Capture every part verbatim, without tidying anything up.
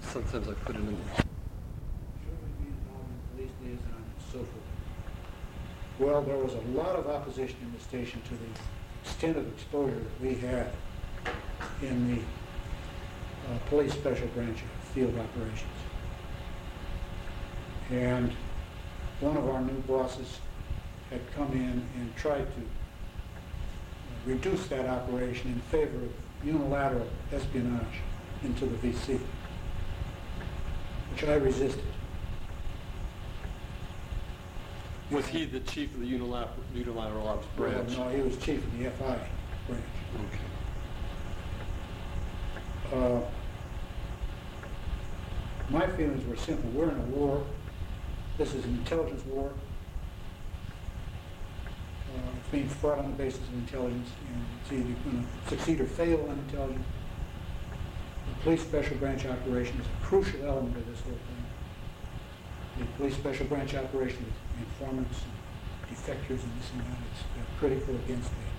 sometimes I put it in. Shortly be involved in police liaison and so forth. Well, there was a lot of opposition in the station to the extent of exposure that we had in the uh, police special branch of field operations. And one of our new bosses had come in and tried to uh, reduce that operation in favor of unilateral espionage into the V C, which I resisted. Was he the chief of the unilateral, unilateral ops branch? Well, no, he was chief of the F I branch. Okay. Uh, my feelings were simple. We're in a war. This is an intelligence war. Uh, it's being fought on the basis of intelligence, and it's either going to succeed or fail on intelligence. The police special branch operation is a crucial element of this whole thing. The police special branch operation with informants and defectors and this and that is uh, critical against the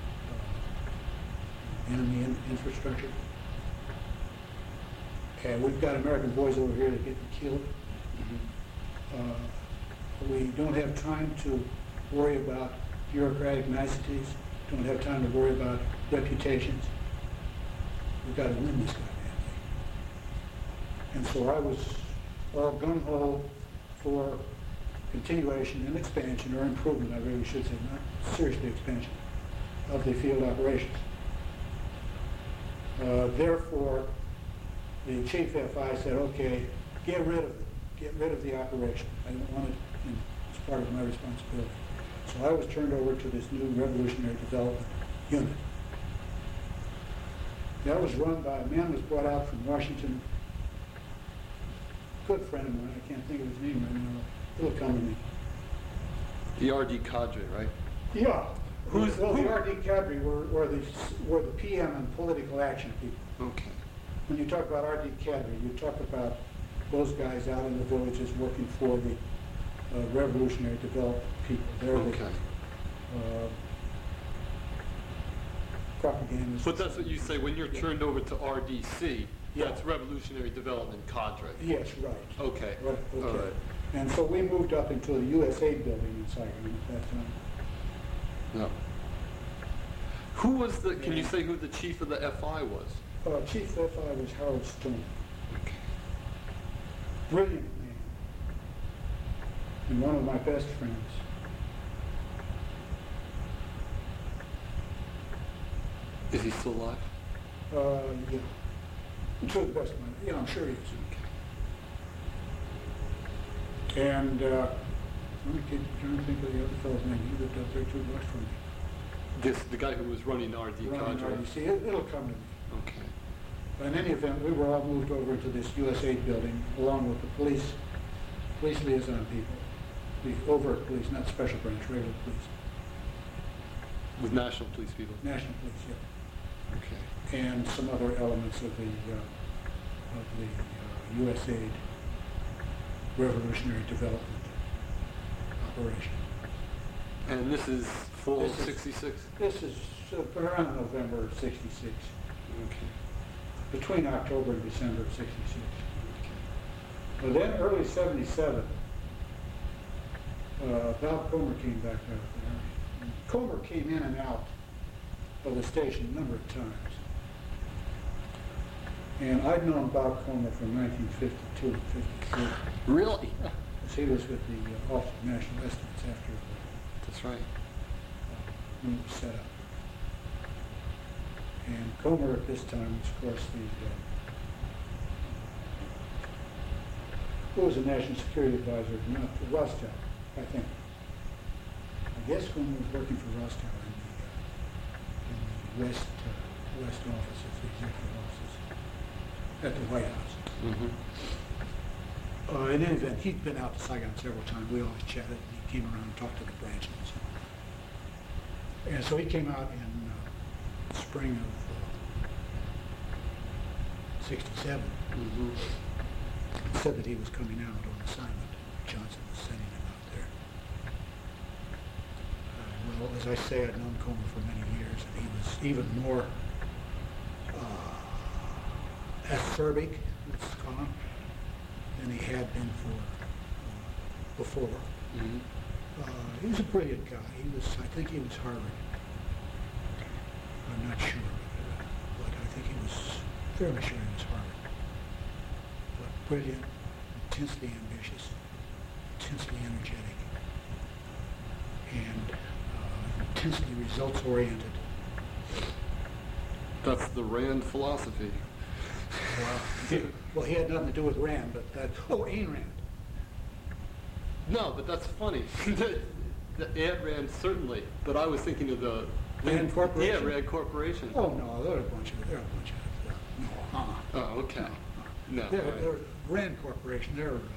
uh, enemy in infrastructure. And we've got American boys over here that get killed. Mm-hmm. uh, we don't have time to worry about bureaucratic niceties. Don't have time to worry about reputations. We've got to win this goddamn thing. And so I was all gung-ho for continuation and expansion, or improvement, I really should say, not seriously expansion, of the field operations. Uh, therefore, the chief F I said, okay, get rid of it. Get rid of the operation. I don't want it in, as part of my responsibility. So I was turned over to this new revolutionary development unit. That was run by a man who was brought out from Washington, good friend of mine, I can't think of his name right now. It'll come to me. The R D cadre, right? Yeah. Who's, well, who? the R D cadre were, were, the, were the P M and political action people. Okay. When you talk about R D cadre, you talk about those guys out in the villages working for the uh, revolutionary development people. They're Okay. the uh, propagandists. But that's what you say when you're Yeah. turned over to R D C. Yeah. That's Revolutionary Development Cadre. Yes, right. Okay. Right, okay. All right. And so we moved up into the U S A building in Saigon at that time. No. Who was the? Can you say who the chief of the F I was? Uh, Chief F I was Howard Stone. Okay. Brilliant man. And one of my best friends. Is he still alive? Uh, yeah. To the best of my, yeah, I'm sure he is. And uh, let me keep trying to think of the other fellow's name. He lived up there two blocks from me. This the guy who was running R D Running cadre. R D C. It, it'll come to me. Okay. But in any event, we were all moved over into this U S A building along with the police, police liaison people, the overt police, not special branch, regular police, With national police people. national police, yeah. Okay. And some other elements of the uh, of the uh, U S A I D Revolutionary Development Operation. And this is fall This is- sixty-six? This is uh, around November of sixty-six, Okay. between October and December of sixty-six. Okay. But then early seventy-seven, uh, Val Comer came back out there. And Comer came in and out of the station a number of times. And I'd known Bob Comer from nineteen fifty-two to fifty-three. Really? He was with the uh, Office of National Estimates after That's right. uh, when it was set up. And Comer at this time was, of course, the uh, who was the National Security Advisor, not for Rostow, I think. I guess Comer was working for Rostow in the, uh, in the West uh, West offices, the executive offices, at the White House. Mm-hmm. Uh, in any event, he'd been out to Saigon several times. We always chatted. And he came around and talked to the branches and so on. And so he came out in uh, spring of uh, sixty-seven. Mm-hmm. Said that he was coming out on assignment. Johnson was sending him out there. Uh, well, as I say, I'd known Comer for many years, and he was even more uh, acerbic, let's call him, than he had been for uh, before. Mhm. Uh, he was a brilliant guy. He was, I think he was Harvard. I'm not sure, but, uh, but I think he was fairly sure he was Harvard. But brilliant, intensely ambitious, intensely energetic, and uh, intensely results-oriented. That's the Rand philosophy. Wow. Well, he had nothing to do with Rand, but that, oh, Ayn Rand. No, but that's funny. the, the Ayn Rand certainly, but I was thinking of the Rand Corporation? Yeah, Rand Corporation. Oh, no, they're a bunch of, they're a bunch of, uh, no, uh-uh. Oh, okay. No. They're, right. they're Rand Corporation, they're, uh,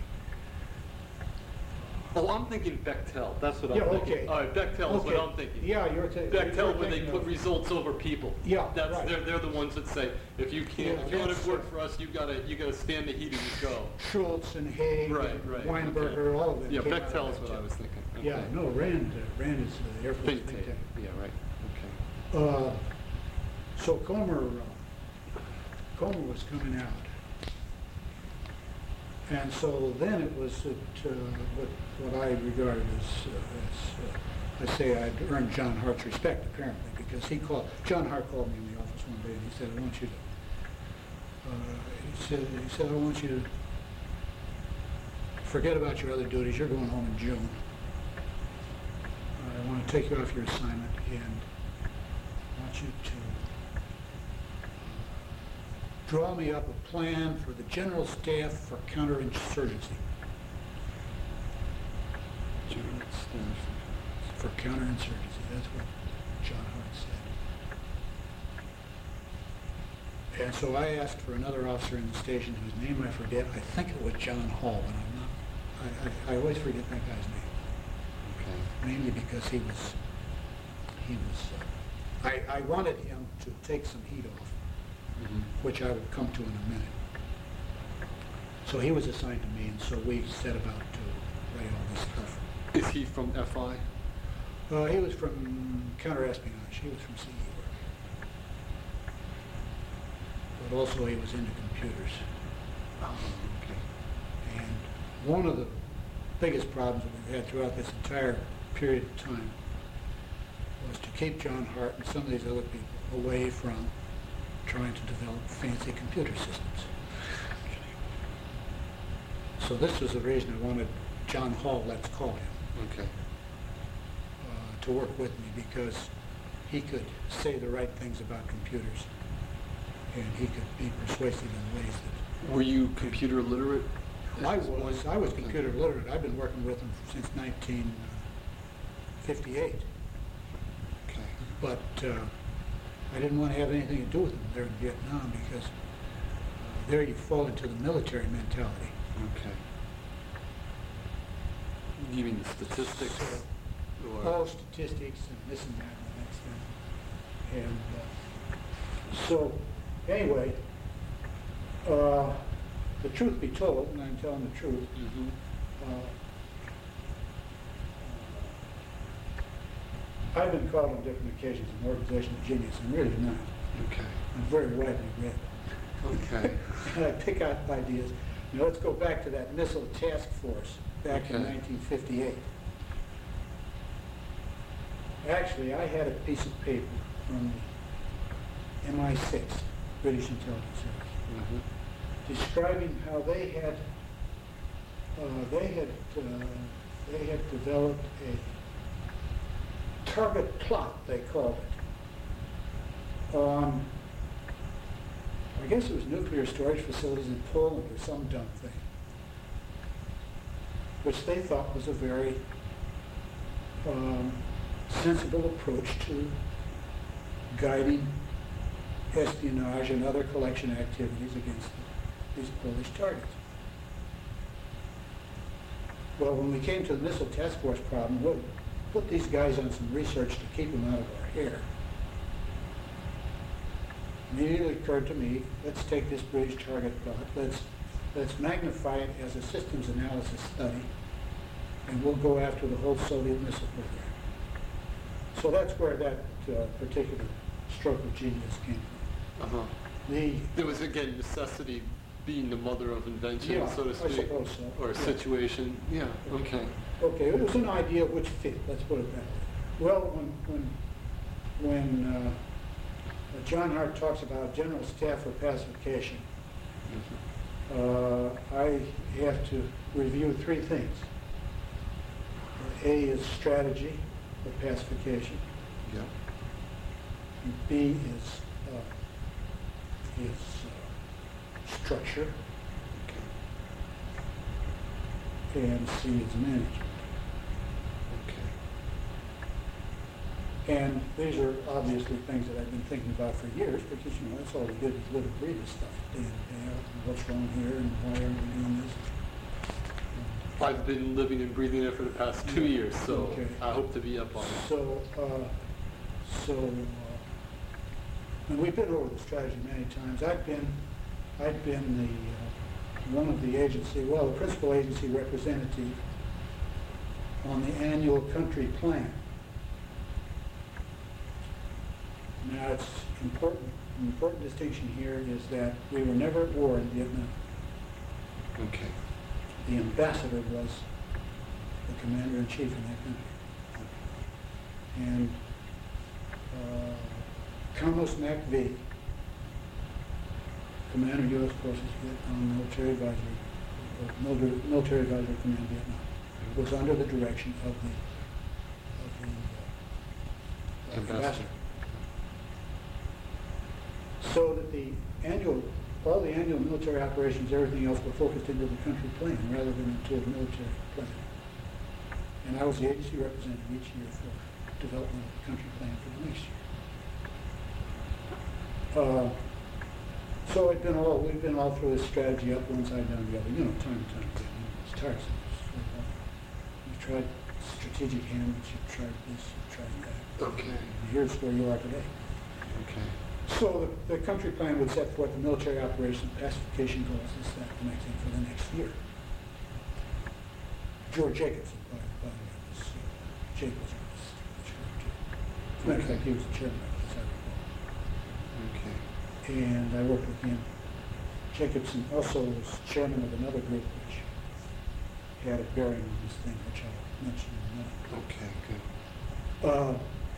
Oh, I'm thinking Bechtel. That's what I'm Yeah, thinking. okay. All right, Bechtel is what Okay. I'm thinking. Yeah, you're ta- you're Bechtel, where they thinking put of- results over people. Yeah, That's right. they're they're the ones that say if you can't Yeah, if you want that's, to work uh, for us, you gotta you gotta stand the heat and go. Schultz and Haig, Right, and right. Weinberger, okay. all of them. Yeah, came out of Bechtel is that, what too. I was thinking. Okay. Yeah, no, Rand, uh, Rand is the Air Force Think think tank. tank. Yeah, right. Okay. Uh, so Comer, uh, Comer was coming out. And so then it was at, uh, what, what I regarded as, uh, as uh, I say, I'd earned John Hart's respect, apparently, because he called, John Hart called me in the office one day and he said, I want you to, uh, he said, he said, I want you to forget about your other duties. You're going home in June. I want to take you off your assignment and I want you to draw me up a plan for the General Staff for counterinsurgency. General Staff. For counterinsurgency, that's what John Hart said. And so I asked for another officer in the station whose name I forget. I think it was John Hall, but I'm not. I, I, I always forget that guy's name. Okay. Mainly because he was, he was, uh, I, I wanted him to take some heat off, Mhm. which I would come to in a minute. So he was assigned to me, and so we set about to write all this stuff. Is he from F I? Uh, he was from counterespionage. He was from C E work. But also he was into computers. Oh, okay. And one of the biggest problems that we've had throughout this entire period of time was to keep John Hart and some of these other people away from trying to develop fancy computer systems. So this was the reason I wanted John Hall, let's call him, Okay. uh, to work with me, because he could say the right things about computers and he could be persuasive in ways that Were you computer literate? I was. I was computer literate. I've been working with them since nineteen fifty-eight. Okay. But uh, I didn't want to have anything to do with them there in Vietnam because uh, there you fall into the military mentality. Okay. You mean the statistics? So, or? all statistics and this and that and the next thing. And uh, so, anyway, uh, the truth be told, and I'm telling the truth, Mhm. uh, I've been called on different occasions an organizational genius. I'm really not. Okay. I'm very widely read. Okay. And I pick out ideas. Now let's go back to that missile task force back in Okay. nineteen fifty-eight. Actually, I had a piece of paper from the M I six, British Intelligence Service, Mhm. describing how they had uh, they had uh, they had developed a target plot, they called it, on, I guess it was nuclear storage facilities in Poland or some dumb thing, which they thought was a very um, sensible approach to guiding espionage and other collection activities against these Polish targets. Well, when we came to the missile task force problem, we'll put these guys on some research to keep them out of our hair. Immediately occurred to me, let's take this British target plot, let's, let's magnify it as a systems analysis study, and we'll go after the whole Soviet missile program. So that's where that uh, particular stroke of genius came from. Uh-huh. The, There was, again, necessity being the mother of invention, Yeah, so to I speak, suppose so. or a Yeah. situation. Yeah. Okay. Okay, it was an idea which fit, let's put it that way. Well, when, when, when uh, uh, John Hart talks about general staff for pacification, uh, I have to review three things. A is strategy of pacification. Yeah. And B is, uh, is uh, structure. Okay. And C is management. Okay. And these are obviously things that I've been thinking about for years, because, you know, that's all we did is live and breathe this stuff day in, day out, and what's wrong here, and why are we doing this? I've been living and breathing it for the past two years, so Okay. I hope to be up on it. So, uh, so, uh, and we've been over the strategy many times. I've been, I've been the, uh, one of the agency, well, the principal agency representative on the annual country plan. Now, it's important, an important distinction here is that we were never at war in Vietnam. Okay. The ambassador was the commander-in-chief in that country. And uh, Carlos MacVie, commander U S Forces Vietnam Military Advisory, uh, Military, Military Advisory Command Vietnam, was under the direction of the, of the uh, Ambassador. ambassador. So that the annual, all the annual military operations, everything else were focused into the country plan rather than into the military plan. And I was the agency representative each year for development of the country plan for the next year. Uh, so we've been all, we've been all through this strategy up one side, down the other, you know, time and time again. You know, it's tiresome. It's, uh, you've tried strategic handles, you've tried this, you've tried that. Okay. And here's where you are today. Okay. So the, the country plan would set forth the military operations, pacification goals, this, that, the next thing for the next year. George Jacobson, by, by the way, was, uh, Jacobson was the chairman too. As a matter of fact, he was the chairman of this, I recall. Okay. And I worked with him. Jacobson also was chairman of another group which had a bearing on this thing, which I'll mention in a minute. Okay, good. Uh,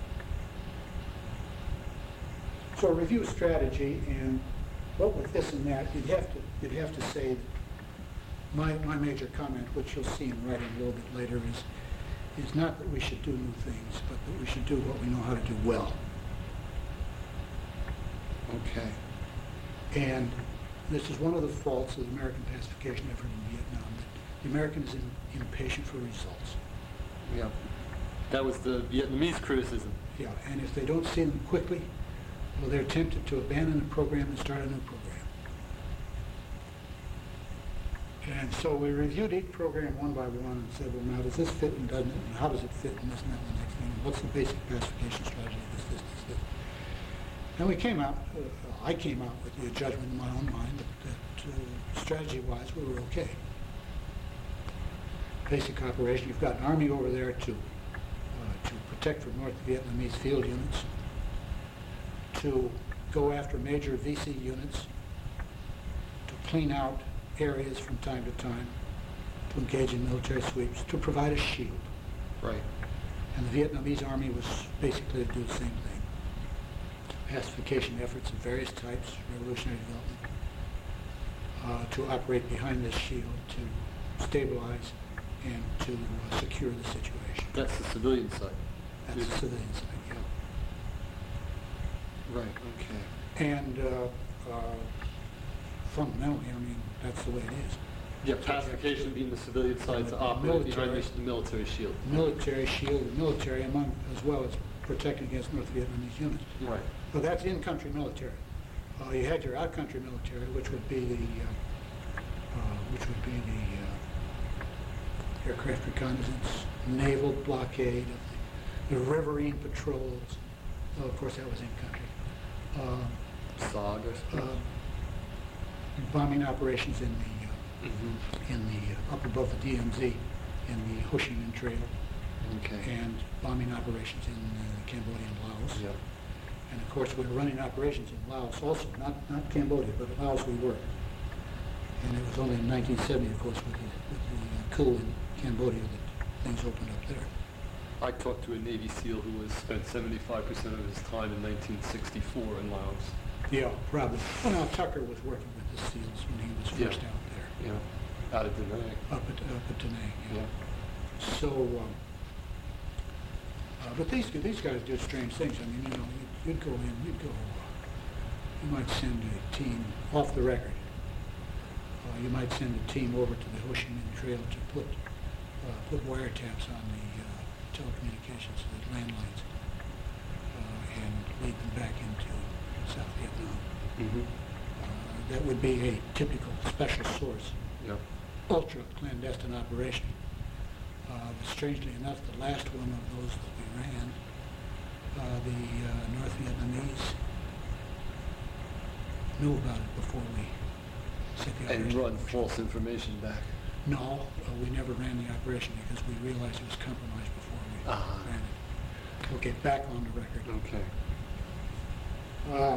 So review strategy, and what with this and that, you'd have to you'd have to say that my my major comment, which you'll see in writing a little bit later, is is not that we should do new things, but that we should do what we know how to do well. Okay. And this is one of the faults of the American pacification effort in Vietnam, that the American is in, impatient for results. Yeah. That was the Vietnamese criticism. Yeah, and if they don't see them quickly, well, they're tempted to abandon the program and start a new program. And so we reviewed each program one by one and said, well, now does this fit and doesn't it? And how does it fit in this and that and the next thing? And what's the basic pacification strategy of this, this, this, this? And we came out, uh, I came out with the judgment in my own mind that, that uh, strategy-wise we were okay. Basic operation, you've got an army over there to, uh, to protect from North Vietnamese field units, to go after major V C units, to clean out areas from time to time, to engage in military sweeps, to provide a shield. Right. And the Vietnamese army was basically to do the same thing. Pacification efforts of various types, revolutionary development, uh, to operate behind this shield, to stabilize and to uh, secure the situation. That's the civilian side. That's the civilian side, yeah. Right, okay. And uh, uh, fundamentally, I mean, that's the way it is. Yeah, pacification being the civilian side to The operate behind military- the the military shield. Military shield, the military among, as well as protecting against North Vietnamese units. Right. Well, that's in-country military. Uh, you had your out-country military, which would be the, uh, uh, which would be the uh, aircraft reconnaissance, naval blockade, of the, the riverine patrols. Oh, of course, that was in-country. Uh, S O G, I uh, suppose. bombing operations in the uh, Mm-hmm. in the uh, up above the D M Z, in the Ho Chi Minh Trail, Okay. and bombing operations in uh, Cambodia and Laos. Yep. And of course, we were running operations in Laos also, not, not Cambodia, but Laos we were. And it was only in nineteen seventy, of course, with the, with the uh, coup in Cambodia that things opened up there. I talked to a Navy SEAL who was spent seventy-five percent of his time in nineteen sixty-four in Laos. Yeah, probably. Well, now Tucker was working with the SEALs when he was Yeah. first out there. Yeah, out of Da Nang. Up at, up at Da Nang, yeah. Yeah. So, um, uh, but these, these guys did strange things. I mean, you know, you'd, you'd go in, you'd go, uh, you might send a team off the record. Uh, you might send a team over to the Ho Chi Minh Trail to put, uh, put wiretaps on the uh, telecommunications, the landlines, uh, and lead them back into South Vietnam. Mm-hmm. Uh, that would be a typical special source, Yeah. ultra clandestine operation. Uh, but strangely enough, the last one of those that we ran, uh, the uh, North Vietnamese knew about it before we set the And operation. run false information back. No, uh, we never ran the operation because we realized it was compromised before we Ah. ran it. Okay, back on the record. Okay. Uh,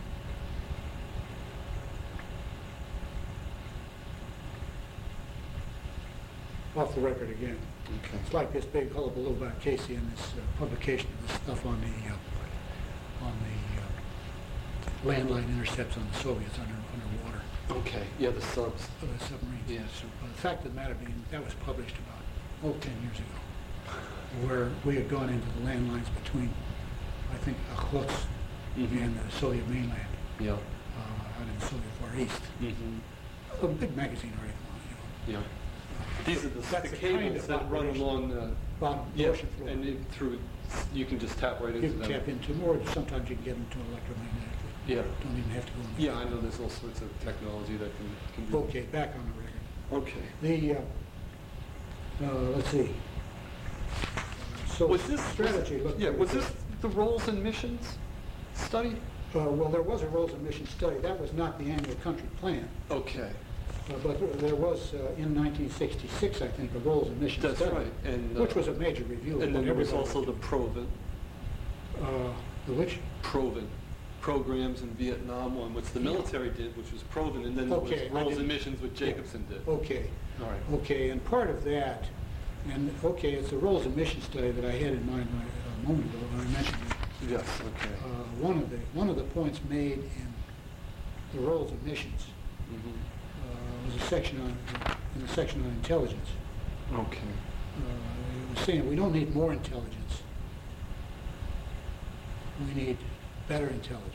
off the record again. Okay. It's like this big hullabaloo about Casey and this uh, publication of this stuff on the uh, on the uh, landline intercepts on the Soviets under underwater Okay. Yeah, the subs. uh, submarines. Yeah, sure. Uh, the fact of the matter being, that was published about oh ten years ago, where we had gone into the landlines between, I think, Okhotsk Mhm. and the Soviet mainland, Yeah. uh, out in the Soviet Far East. Mm-hmm. A big magazine article, you know. Yeah. These are the, That's the the kind cables of that run operation. along the Bottom yeah, ocean floor. and it, through you can just tap right You into can them. tap into them, or sometimes you can get them to electromagnetically. Yeah. Don't even have to go in the Yeah, I know there's all sorts of technology that can, can be. Okay, back on the record. Okay. The, uh, uh, let's see. So Was this strategy? looked Yeah, pretty was good. this the roles and missions study? Uh, well, there was a roles and mission study. That was not the annual country plan. Okay. Uh, but there was, uh, in nineteen sixty-six, I think, a roles and mission That's study. right. And uh, Which was a major review. of and what then there was everybody also the doing. Proven Uh, the which? Proven programs in Vietnam one, which the military did, which was Proven, and then Okay, there I was roles and didn't- missions, which Jacobson did. Okay. All right. Okay, and part of that, and, okay, it's the roles and mission study that I had in mind a moment ago when I mentioned it. Yes. Okay. Uh, one of the, one of the points made in the roles and missions hmm uh, was a section on, in the section on intelligence. Okay. Uh, it was saying we don't need more intelligence. We need better intelligence.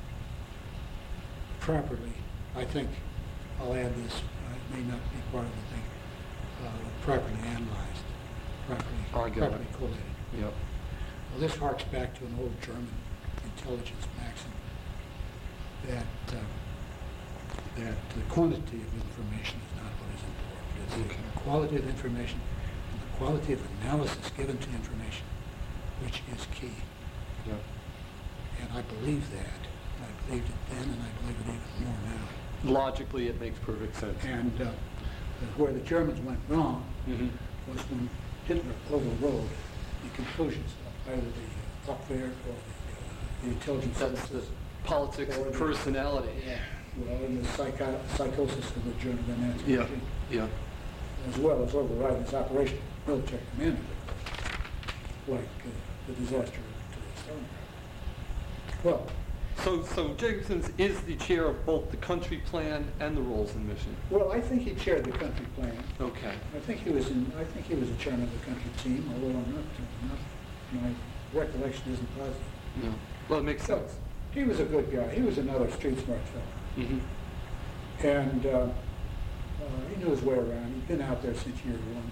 Properly, I think, I'll add this, uh, it may not be part of the thing, uh, properly analyzed, properly, I get properly it. collated. Yep. Well, this harks back to an old German intelligence maxim that, uh, that the quantity of information is not what is important. It's Okay. the quality of information and the quality of analysis given to information, which is key. Yep. And I believe that. I believed it then, and I believe it even more now. Logically, it makes perfect sense. And uh, where the Germans went wrong hmm was when Hitler overrode the conclusions of either the uh, Abwehr or the, uh, the intelligence That's the services. politics Or of the- personality. Yeah, well, and the psycho- psychosis of the German Nazi Yeah. regime, Yeah. as well as overriding its operation military command, like uh, the disaster to Stalingrad. Well, So, so Jacobson's is the chair of both the country plan and the roles and mission. well, I think he chaired the country plan. Okay. I think he was in. I think he was the chairman of the country team, although I'm not. not my recollection isn't positive. No. Well, it makes So sense. he was a good guy. He was another street smart fellow, hmm and uh, uh, he knew his way around. He'd been out there since year one,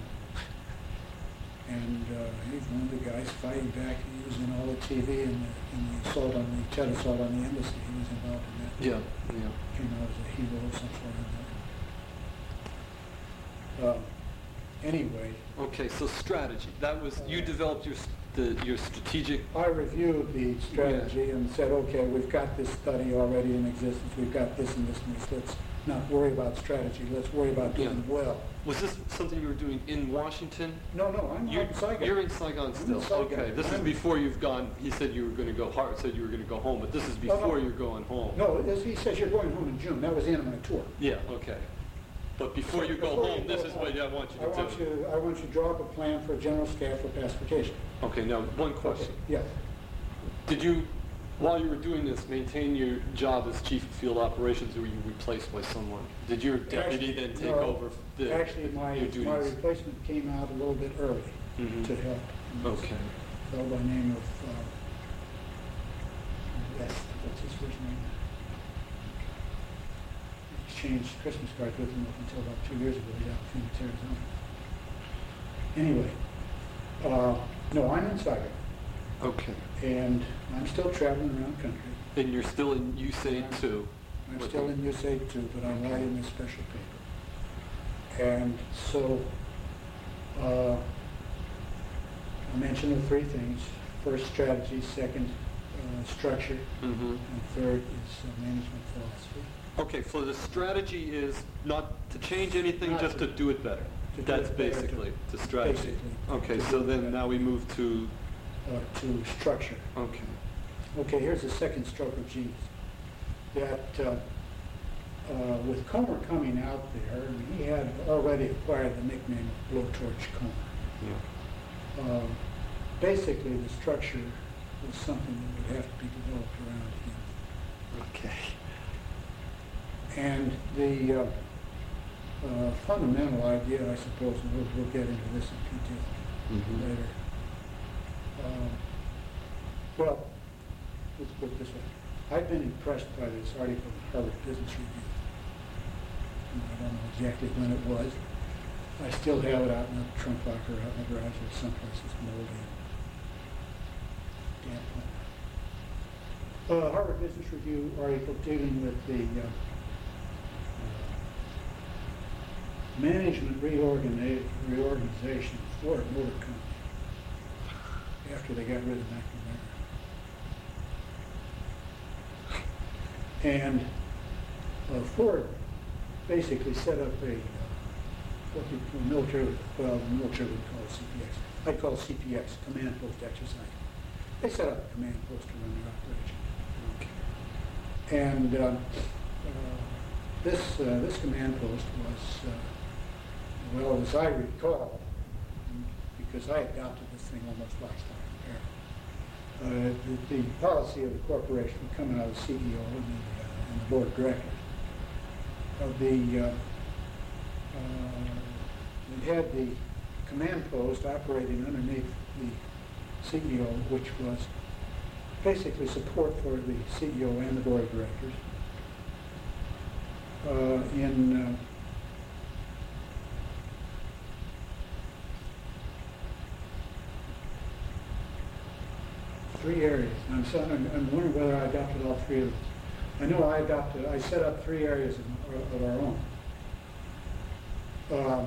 and uh, he's one of the guys fighting back. He was in all the T V and the, and the assault on the Tet assault on the embassy. He was involved in that. Yeah. Yeah. Came out as a hero of some sort in that. Uh, anyway, Okay. So strategy. That was you developed your s- the your strategic. I reviewed the strategy and said, okay, we've got this study already in existence. We've got this and this and this. Let's not worry about strategy. Let's worry about doing Yeah. well. Was this something you were doing in Washington? No, no, I'm You're, out in Saigon. you're in Saigon I'm in still. Saigon. Okay. This is I'm- before you've gone. He said you were going to go. Hart said you were going to go home, but this is Oh, no. before you're going home. No, it is- he says you're going home in June. That was the end of my tour. Yeah. Okay. But before you go Before you home, this go is what I want I you to want do. you, I want you to draw up a plan for a general staff for pacification. Okay, now, one question. Yes. Did you, while you were doing this, maintain your job as chief of field operations, or were you replaced by someone? Did your deputy Actually, then take no, over the, Actually, my, your my duties? replacement came out a little bit early Mhm. to help. Okay. A fellow by name of, uh, West, what's his first name? Exchanged Christmas cards with him up until about two years ago. He got Phoenix, Arizona. Anyway, uh, no, I'm in Saigon, Okay. and I'm still traveling around the country. And you're still in U S A I'm- two? I'm With still the- in U S A too, but I'm writing this special paper. And so, uh, I mentioned the three things. First, strategy. Second, uh, structure. Mhm. And third is uh, management philosophy. Okay, so the strategy is not to change anything, Not just to to- do it better. to do That's it better, to- basically the strategy. basically, Okay, to so do it then better. now we move to, Uh, to structure. okay. Okay, here's the second stroke of genius. That uh, uh, with Comer coming out there, and he had already acquired the nickname of Blowtorch Comer. Yeah. Uh, basically, the structure was something that would have to be developed around him. Okay. And the uh, uh, fundamental idea, I suppose, and we'll, we'll get into this in detail Mhm. later. Um, well, let's put it this way. I've been impressed by this article in Harvard Business Review. And I don't know exactly when it was. I still have it out in the trunk locker, out in the garage, or someplace it's moldy and damp. Uh, Harvard Business Review article dealing with the uh, uh, management reorgani- reorganization of Ford Motor Company after they got rid of McNamara. And uh, Ford basically set up a, uh, what the the military, well, the military would call it C P X. I'd call it C P X, Command Post Exercise. They set up a command post to run the operation. And uh, uh, this, uh, this command post was, uh, well, as I recall, because I adopted this thing almost last time, uh, the, the policy of the corporation would come out of the C E O and the, uh, and the board of directors. Of the, uh, uh, it had the command post operating underneath the C E O, which was basically support for the C E O and the board of directors. Uh, in uh, three areas. I'm, so, I'm, I'm wondering whether I adopted all three of them. I know I adopted, I set up three areas of, of our own. Uh,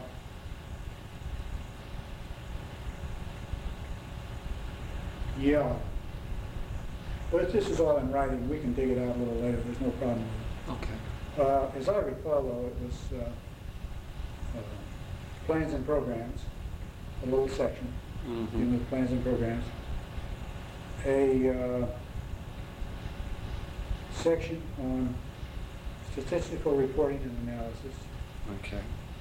yeah. But this is all in writing. We can dig it out a little later. There's no problem with it. Okay. Uh, as I recall, though, it was uh, uh, plans and programs, a little section dealing Mhm. with plans and programs, a uh, section on statistical reporting and analysis, Okay.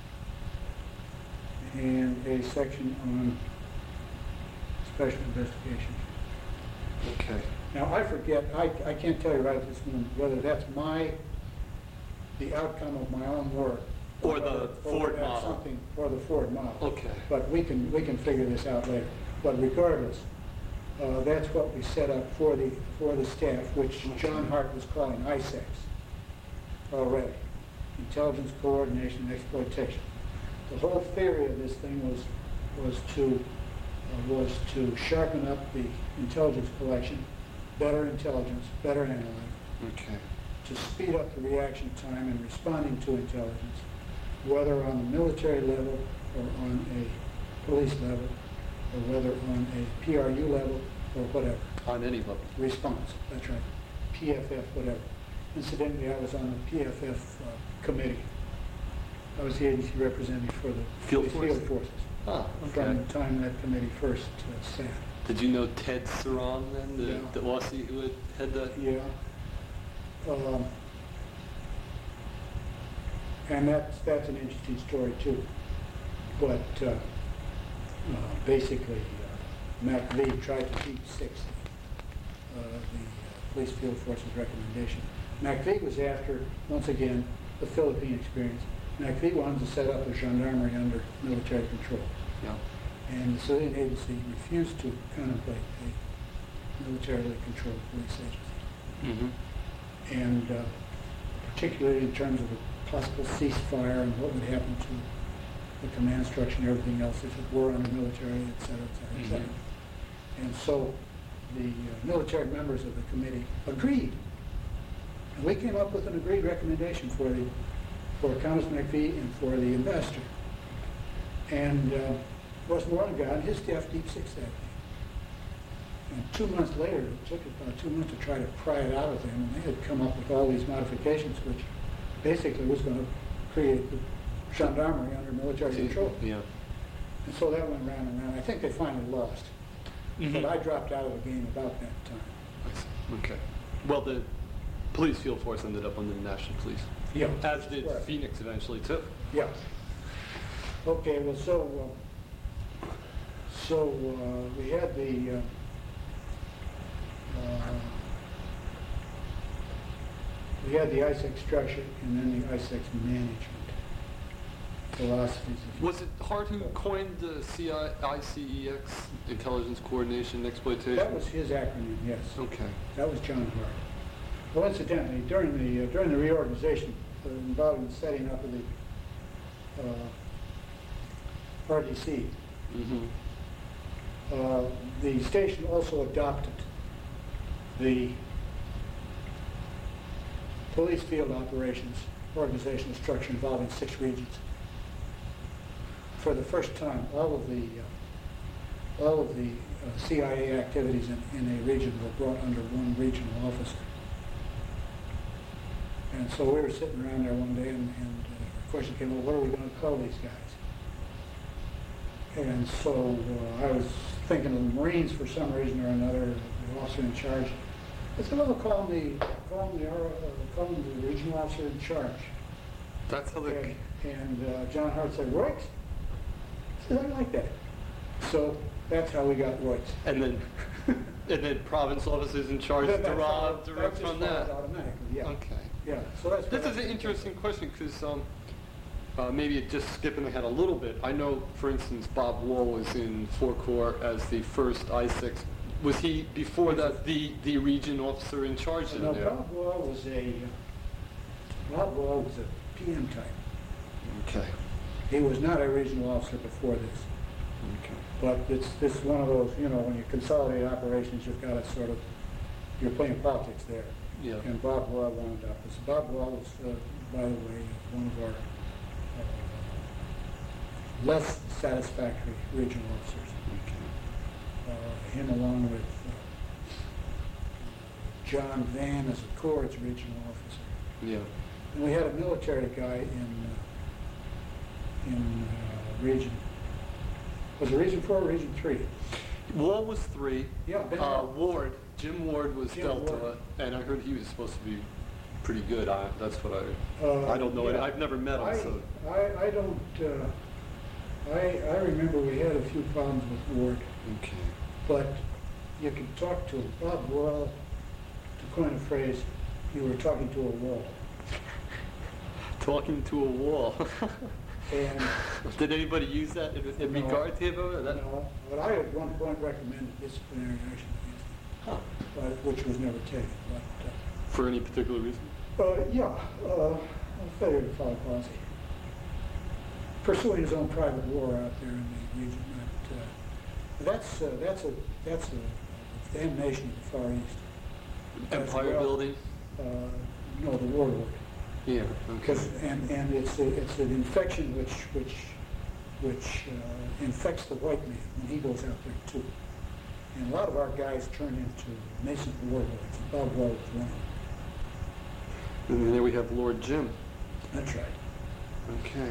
and a section on special investigations. Okay. Now, I forget, I, I can't tell you right at this moment whether that's my, the outcome of my own work. Or the whether- Ford or that's model. Something, or the Ford model. Okay. But we can, we can figure this out later. But regardless, uh, that's what we set up for the, for the staff, which John Hart was calling I SEX already. Intelligence, Coordination, and Exploitation. The whole theory of this thing was, was to, uh, was to sharpen up the intelligence collection, better intelligence, better analytic, Okay. to speed up the reaction time in responding to intelligence, whether on the military level or on a police level, or whether on a P R U level or whatever. On any level. Response, that's right. P F F, whatever. Incidentally, I was on the P F F uh, committee. I was the agency representative for the Field police forces? field forces. Ah, From okay. the time that committee first uh, sat. Did you know Ted Saran then, the, Yeah. the Aussie who had had that? Yeah. Um, And that's, that's an interesting story too. But uh, uh, basically, uh, McVie tried to keep six, uh, the uh, police field force's recommendation. McVie was after, once again, the Philippine experience. McVie wanted to set up a gendarmerie under military control. Yeah. And the civilian agency refused to contemplate a militarily controlled police agency. Mm-hmm. And uh, particularly in terms of a possible ceasefire and what would happen to the command structure and everything else if it were under military, et cetera, et cetera, et cetera. Mm-hmm. And so the uh, military members of the committee agreed. And we came up with an agreed recommendation for the for Thomas McVie and for the ambassador. And uh, Russ Morgengaard and his staff deep six that day. And two months later, it took about two months to try to pry it out of them, and they had come up with all these modifications, which basically was going to create the gendarmerie under military control. Yeah. And so that went round and round. I think they finally lost. Mm-hmm. But I dropped out of the game about that time. I see. Okay. Well, the police field force ended up under the National Police. Yeah. As did Right. Phoenix eventually, too. Yeah. Okay, well, so, uh, so uh, we had the, uh, uh, we had the I SEC structure and then the I SEC management philosophies. Was it Hart who coined the C I C E X, Intelligence Coordination and Exploitation? That was his acronym, yes. Okay. That was John Hart. Well, incidentally, during the uh, during the reorganization uh, involving the setting up of the uh, R D C, Mm-hmm. uh, the station also adopted the police field operations organizational structure involving six regions. For the first time, all of the uh, all of the uh, C I A activities in, in a region were brought under one regional officer. And so we were sitting around there one day, and, and uh, the question came, well, what are we going to call these guys? And so uh, I was thinking of the Marines for some reason or another, the officer in charge. I said, well, call them the, call them the, uh, call them the regional officer in charge. That's how they... And, and uh, John Hart said, Royx? I said, I like that. So that's how we got Royx. And then, and then province officers in charge Then that derived followed- direct that from just that. followed automatically, yeah. Okay. Yeah, so that's This what is I an think. interesting question because um, uh, maybe it just skipping ahead a little bit. I know, for instance, Bob Wall was in Four Corps as the first I SEC. Was he before that the the region officer in charge in No, there? Bob Wall was a, Bob Wall was a P M type. Okay. He was not a regional officer before this. Okay. But it's, this is one of those, you know, when you consolidate operations, you've got to sort of, you're playing politics there. Yeah. And Bob Wall wound up. So Bob Wall was, uh, by the way, one of our uh, less satisfactory regional officers. Okay. Uh, him along with uh, John Van as a Corps regional officer. Yeah. And we had a military guy in uh, in uh, region. Was it region four or region three? Wall was three. Yeah, Ben Uh, Hart. Ward, Jim Ward was Jim Delta, Ward. and I heard he was supposed to be pretty good. I, that's what I. Uh, I don't know. yeah. I've never met him, I, so. I, I don't. Uh, I I remember we had a few problems with Ward, Okay. but you could talk to Bob Wall. To coin a phrase, you were talking to a wall. Talking to a wall. And Did anybody use that in, in No. regard to him? Or that? no, but I at one point recommended disciplinary action against Huh. him, but, which was never taken. But For any particular reason? uh, uh, yeah, uh, failure to follow policy. Pursuing his own private war out there in the region. But, uh, that's uh, that's a that's a damnation of the Far East. As Empire well, building? Uh, no, the warlord. Yeah. Because and and it's a, it's an infection which which which uh, infects the white man when he goes out there too. And a lot of our guys turn into nascent warlords. Bob Wall was one of them. And then there we have Lord Jim. That's right. Okay.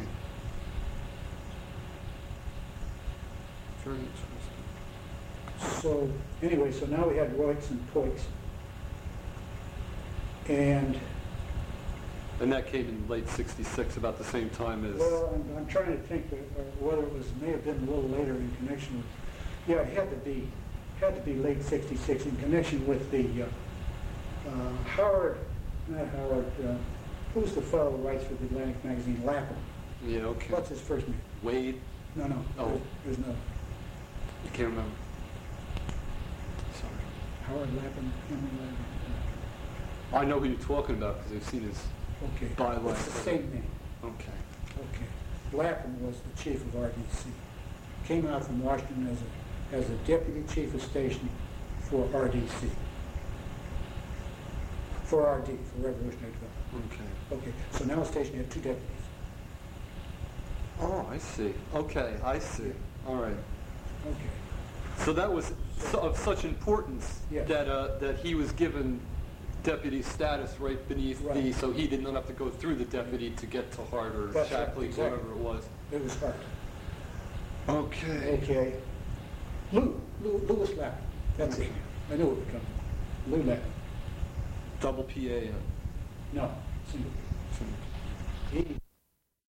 Very interesting. So anyway, so now we had Royx and Poix. And And that came in late sixty-six, about the same time as... Well, I'm, I'm trying to think uh, whether it was, may have been a little later in connection with, yeah, it had to be, had to be late sixty-six in connection with the, uh, uh, Howard, not Howard, uh, who's the fellow who writes for the Atlantic magazine, Lapham? Yeah, okay. What's his first name? Wade? No, no, Oh. there's, there's no, I can't remember. Sorry. Howard Lapham, Henry Lapham. I know who you're talking about because I've seen his... Okay, Byline. it's the same name. Okay. Okay. Lapham was the chief of R D C. Came out from Washington as a, as a deputy chief of station for R D C. For R D, for Revolutionary Development. Okay. Okay, so now the station had two deputies. Oh, I see. Okay, I see. All right. Okay. So that was so, of such importance Yes. that uh, that he was given deputy status right beneath the, Right. so he did not have to go through the deputy to get to Hart or That's right, Shackley, exactly. whoever it was. It was Hart. Okay. Okay. Lou, Lou, Louis Lapham. That's it. I knew it would come. Lou Lapham. Double P A. uh, No, single. some- He